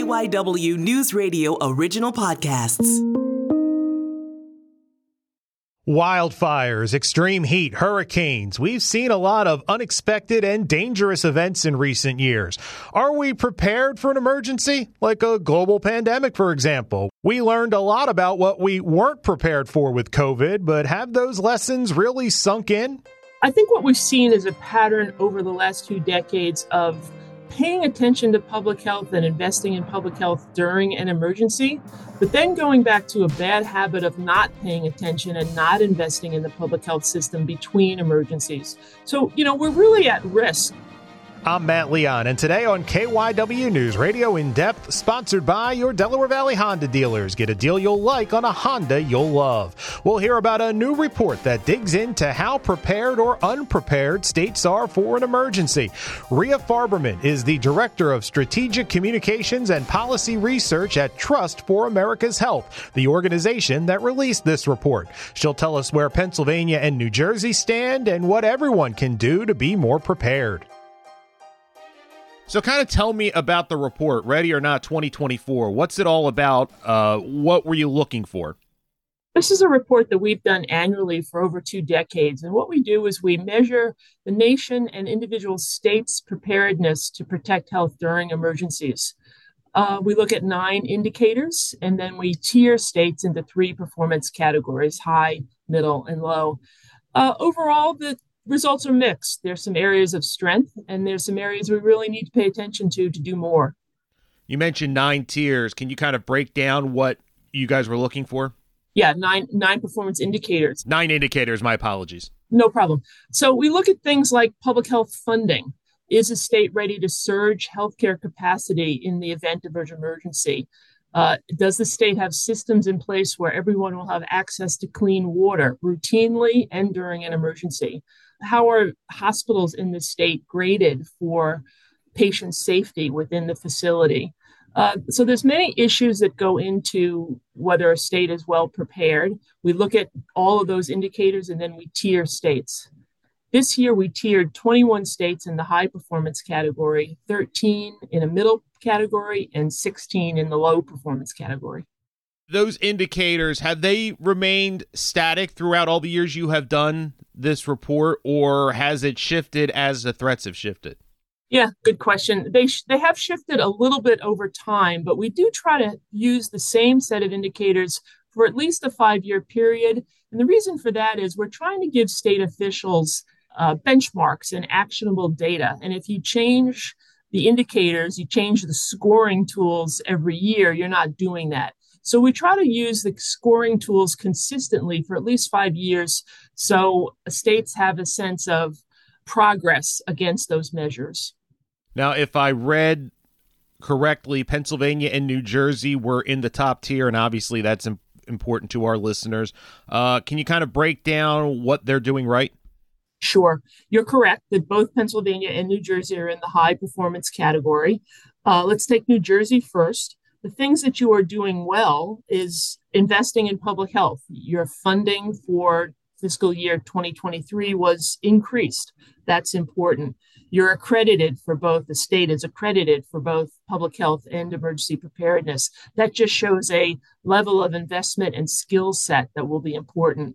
KYW News Radio original podcasts. Wildfires, extreme heat, hurricanes. We've seen a lot of unexpected and dangerous events in recent years. Are we prepared for an emergency? Like a global pandemic, for example. We learned a lot about what we weren't prepared for with COVID, but have those lessons really sunk in? I think what we've seen is a pattern over the last 2 decades of paying attention to public health and investing in public health during an emergency, but then going back to a bad habit of not paying attention and not investing in the public health system between emergencies. So, we're really at risk. I'm Matt Leon, and today on KYW News Radio In Depth, sponsored by your Delaware Valley Honda dealers. Get a deal you'll like on a Honda you'll love. We'll hear about a new report that digs into how prepared or unprepared states are for an emergency. Rhea Farberman is the Director of Strategic Communications and Policy Research at Trust for America's Health, the organization that released this report. She'll tell us where Pennsylvania and New Jersey stand and what everyone can do to be more prepared. So kind of tell me about the report, Ready or Not 2024. What's it all about? What were you looking for? This is a report that we've done annually for over 2 decades. And what we do is we measure the nation and individual states' preparedness to protect health during emergencies. We look at 9 indicators, and then we tier states into 3 performance categories: high, middle, and low. Overall, the results are mixed. There's some areas of strength, and there's some areas we really need to pay attention to do more. You mentioned 9 tiers. Can you kind of break down what you guys were looking for? Yeah, nine performance indicators. 9 indicators, my apologies. No problem. So we look at things like public health funding. Is a state ready to surge healthcare capacity in the event of an emergency? Does the state have systems in place where everyone will have access to clean water routinely and during an emergency? How are hospitals in the state graded for patient safety within the facility? So there's many issues that go into whether a state is well prepared. We look at all of those indicators and then we tier states. This year, we tiered 21 states in the high performance category, 13 in a middle category, and 16 in the low performance category. Those indicators, have they remained static throughout all the years you have done this report, or has it shifted as the threats have shifted? Yeah, good question. They have shifted a little bit over time, but we do try to use the same set of indicators for at least a 5-year period. And the reason for that is we're trying to give state officials benchmarks and actionable data. And if you change the indicators, you change the scoring tools every year, you're not doing that. So we try to use the scoring tools consistently for at least 5 years so states have a sense of progress against those measures. Now, if I read correctly, Pennsylvania and New Jersey were in the top tier, and obviously that's important to our listeners. Can you kind of break down what they're doing right? Sure. You're correct that both Pennsylvania and New Jersey are in the high performance category. Let's take New Jersey first. The things that you are doing well is investing in public health. Your funding for fiscal year 2023 was increased. That's important. You're accredited for both, the state is accredited for both public health and emergency preparedness. That just shows a level of investment and skill set that will be important.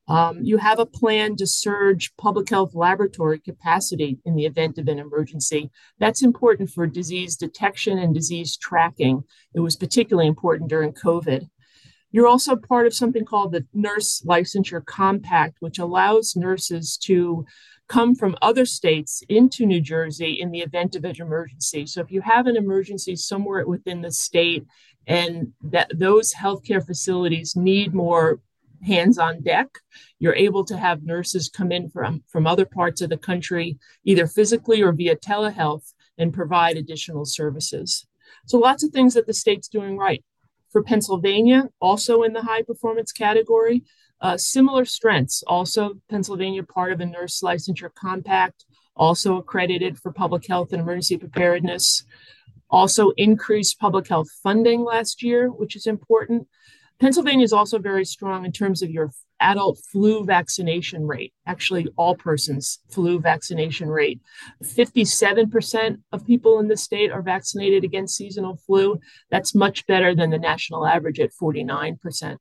You have a plan to surge public health laboratory capacity in the event of an emergency. That's important for disease detection and disease tracking. It was particularly important during COVID. You're also part of something called the Nurse Licensure Compact, which allows nurses to come from other states into New Jersey in the event of an emergency. So if you have an emergency somewhere within the state and that those healthcare facilities need more hands on deck, you're able to have nurses come in from other parts of the country, either physically or via telehealth, and provide additional services. So lots of things that the state's doing right. For Pennsylvania, also in the high performance category, similar strengths. Also, Pennsylvania, part of a Nurse Licensure Compact, also accredited for public health and emergency preparedness. Also increased public health funding last year, which is important. Pennsylvania is also very strong in terms of your adult flu vaccination rate, actually all persons flu vaccination rate. 57% of people in the state are vaccinated against seasonal flu. That's much better than the national average at 49%.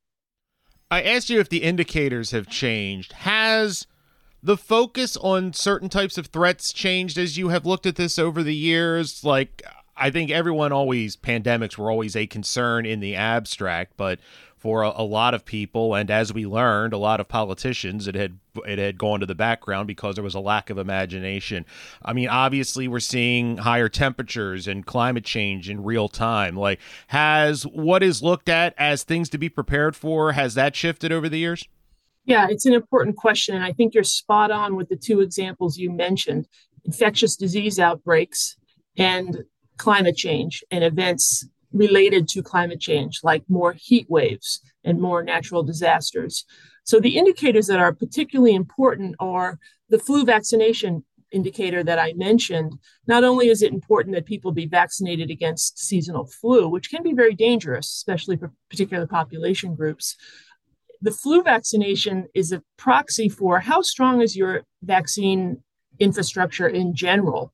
I asked you if the indicators have changed. Has the focus on certain types of threats changed as you have looked at this over the years? Like, I think pandemics were always a concern in the abstract, but for a lot of people, and as we learned, a lot of politicians, it had gone to the background because there was a lack of imagination. I mean, obviously, we're seeing higher temperatures and climate change in real time. Like, has what is looked at as things to be prepared for, has that shifted over the years? Yeah, it's an important question. And I think you're spot on with the two examples you mentioned, infectious disease outbreaks and climate change and events related to climate change, like more heat waves and more natural disasters. So the indicators that are particularly important are the flu vaccination indicator that I mentioned. Not only is it important that people be vaccinated against seasonal flu, which can be very dangerous, especially for particular population groups, the flu vaccination is a proxy for how strong is your vaccine infrastructure in general.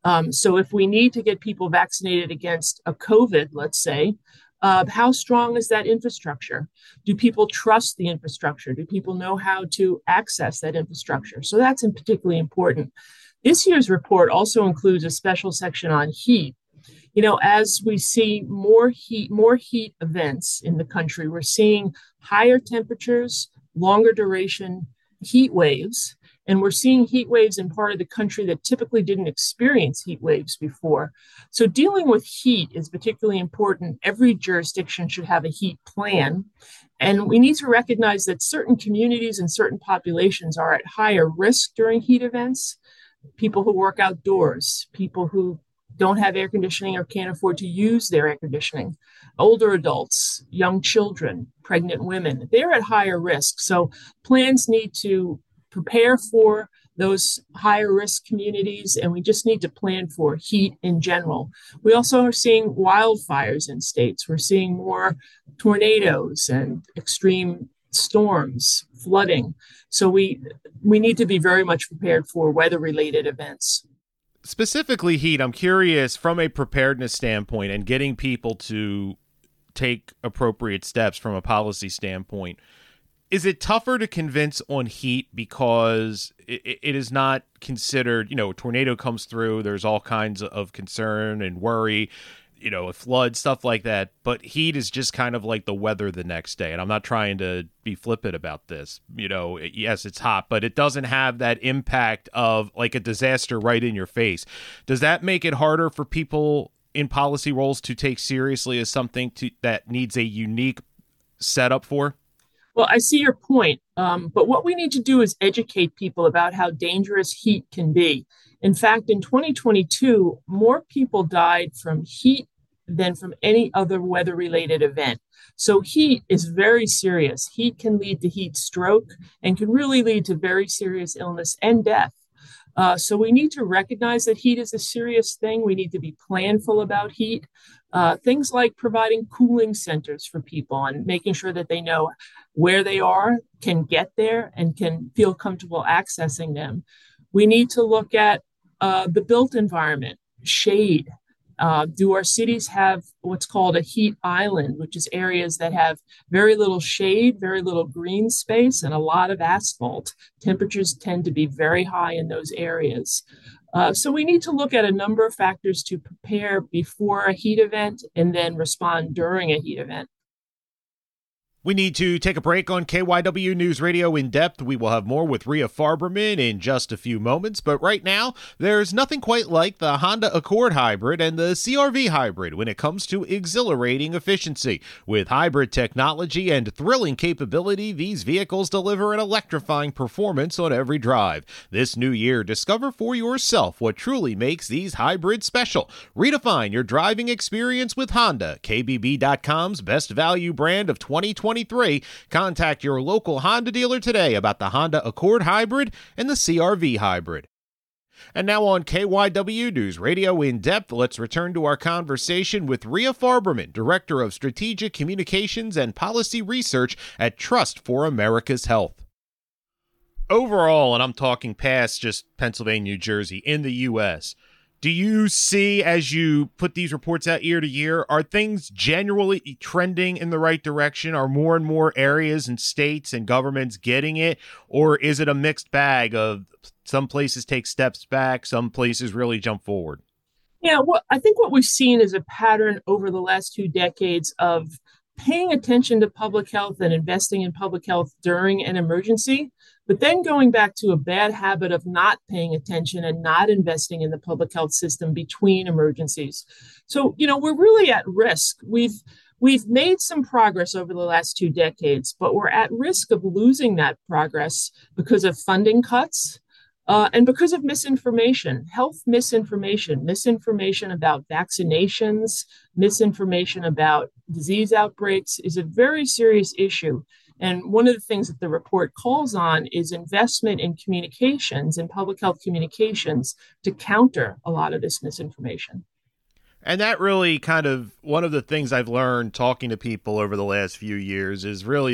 So if we need to get people vaccinated against a COVID, let's say, how strong is that infrastructure? Do people trust the infrastructure? Do people know how to access that infrastructure? So that's particularly important. This year's report also includes a special section on heat. You know, as we see more heat events in the country, we're seeing higher temperatures, longer duration heat waves. And we're seeing heat waves in part of the country that typically didn't experience heat waves before. So dealing with heat is particularly important. Every jurisdiction should have a heat plan. And we need to recognize that certain communities and certain populations are at higher risk during heat events. People who work outdoors, people who don't have air conditioning or can't afford to use their air conditioning, older adults, young children, pregnant women, they're at higher risk. So plans need to prepare for those higher risk communities, and we just need to plan for heat in general. We also are seeing wildfires in states. We're seeing more tornadoes and extreme storms, flooding. So we need to be very much prepared for weather-related events. Specifically heat, I'm curious from a preparedness standpoint and getting people to take appropriate steps from a policy standpoint. Is it tougher to convince on heat because it is not considered, a tornado comes through, there's all kinds of concern and worry, a flood, stuff like that. But heat is just kind of like the weather the next day. And I'm not trying to be flippant about this. Yes, it's hot, but it doesn't have that impact of like a disaster right in your face. Does that make it harder for people in policy roles to take seriously as something that needs a unique setup for? Well, I see your point, but what we need to do is educate people about how dangerous heat can be. In fact, in 2022, more people died from heat than from any other weather-related event. So heat is very serious. Heat can lead to heat stroke and can really lead to very serious illness and death. So we need to recognize that heat is a serious thing. We need to be planful about heat. Things like providing cooling centers for people and making sure that they know where they are, can get there, and can feel comfortable accessing them. We need to look at the built environment, shade. Do our cities have what's called a heat island, which is areas that have very little shade, very little green space, and a lot of asphalt? Temperatures tend to be very high in those areas. So we need to look at a number of factors to prepare before a heat event and then respond during a heat event. We need to take a break on KYW News Radio In Depth. We will have more with Rhea Farberman in just a few moments, but right now, there's nothing quite like the Honda Accord Hybrid and the CR-V Hybrid when it comes to exhilarating efficiency. With hybrid technology and thrilling capability, these vehicles deliver an electrifying performance on every drive. This new year, discover for yourself what truly makes these hybrids special. Redefine your driving experience with Honda, KBB.com's best value brand of 2023. Contact your local Honda dealer today about the Honda Accord Hybrid and the CR-V Hybrid. And now on KYW News Radio In Depth, let's return to our conversation with Rhea Farberman, Director of Strategic Communications and Policy Research at Trust for America's Health. Overall, and I'm talking past just Pennsylvania, New Jersey, in the U.S., do you see, as you put these reports out year to year, are things generally trending in the right direction? Are more and more areas and states and governments getting it? Or is it a mixed bag of some places take steps back, some places really jump forward? Yeah, well, I think what we've seen is a pattern over the last 2 decades of paying attention to public health and investing in public health during an emergency, but then going back to a bad habit of not paying attention and not investing in the public health system between emergencies. So, we're really at risk. We've made some progress over the last 2 decades, but we're at risk of losing that progress because of funding cuts and because of misinformation, health misinformation about vaccinations, misinformation about disease outbreaks is a very serious issue. And one of the things that the report calls on is investment in communications and public health communications to counter a lot of this misinformation. And that really kind of one of the things I've learned talking to people over the last few years is really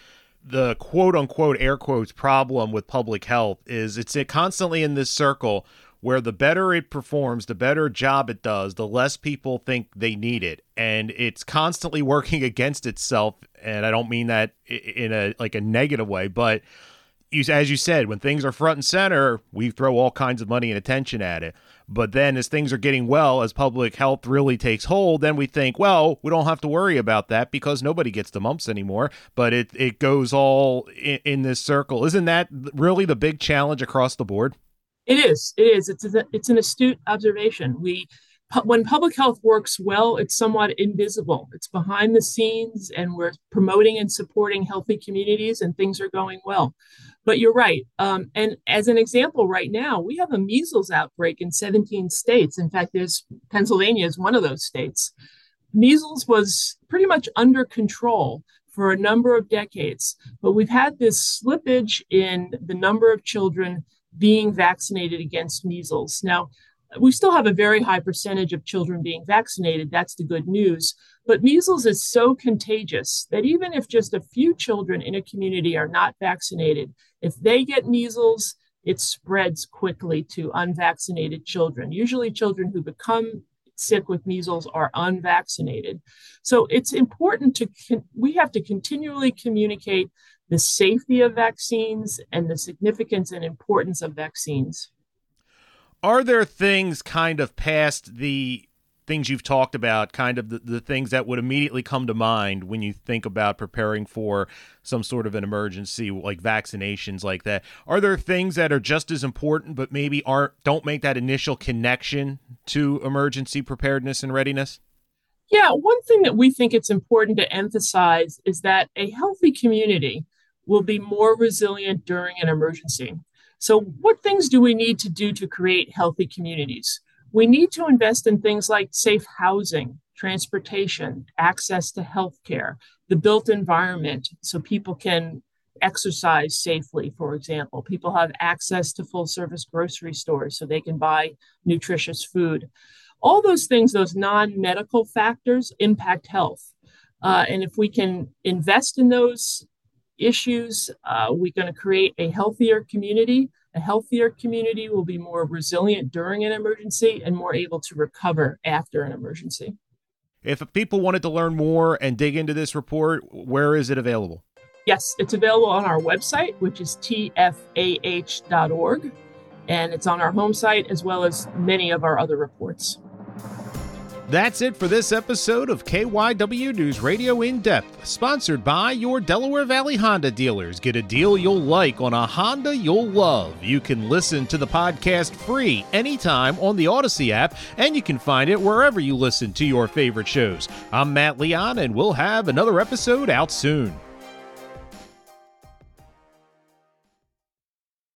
the quote unquote air quotes problem with public health is it's constantly in this circle where the better it performs, the better job it does, the less people think they need it. And it's constantly working against itself. And I don't mean that in a negative way, but as you said, when things are front and center, we throw all kinds of money and attention at it. But then as things are getting well, as public health really takes hold, then we think, well, we don't have to worry about that because nobody gets the mumps anymore. But it goes all in this circle. Isn't that really the big challenge across the board? It is. It's an astute observation. When public health works well, it's somewhat invisible. It's behind the scenes, and we're promoting and supporting healthy communities, and things are going well. But you're right. And as an example, right now, we have a measles outbreak in 17 states. In fact, Pennsylvania is one of those states. Measles was pretty much under control for a number of decades, but we've had this slippage in the number of children being vaccinated against measles. Now, we still have a very high percentage of children being vaccinated. That's the good news. But measles is so contagious that even if just a few children in a community are not vaccinated, if they get measles, it spreads quickly to unvaccinated children. Usually children who become sick with measles are unvaccinated. So it's important we have to continually communicate the safety of vaccines and the significance and importance of vaccines. Are there things kind of past the things you've talked about, kind of the things that would immediately come to mind when you think about preparing for some sort of an emergency, like vaccinations like that? Are there things that are just as important but maybe don't make that initial connection to emergency preparedness and readiness? Yeah, one thing that we think it's important to emphasize is that a healthy community will be more resilient during an emergency. So what things do we need to do to create healthy communities? We need to invest in things like safe housing, transportation, access to healthcare, the built environment so people can exercise safely, for example. People have access to full service grocery stores so they can buy nutritious food. All those things, those non-medical factors impact health. And if we can invest in those issues, we're going to create a healthier community. A healthier community will be more resilient during an emergency and more able to recover after an emergency. If people wanted to learn more and dig into this report, where is it available? Yes, it's available on our website, which is tfah.org, and it's on our home site as well as many of our other reports. That's it for this episode of KYW News Radio In Depth, sponsored by your Delaware Valley Honda dealers. Get a deal you'll like on a Honda you'll love. You can listen to the podcast free anytime on the Odyssey app, and you can find it wherever you listen to your favorite shows. I'm Matt Leon, and we'll have another episode out soon.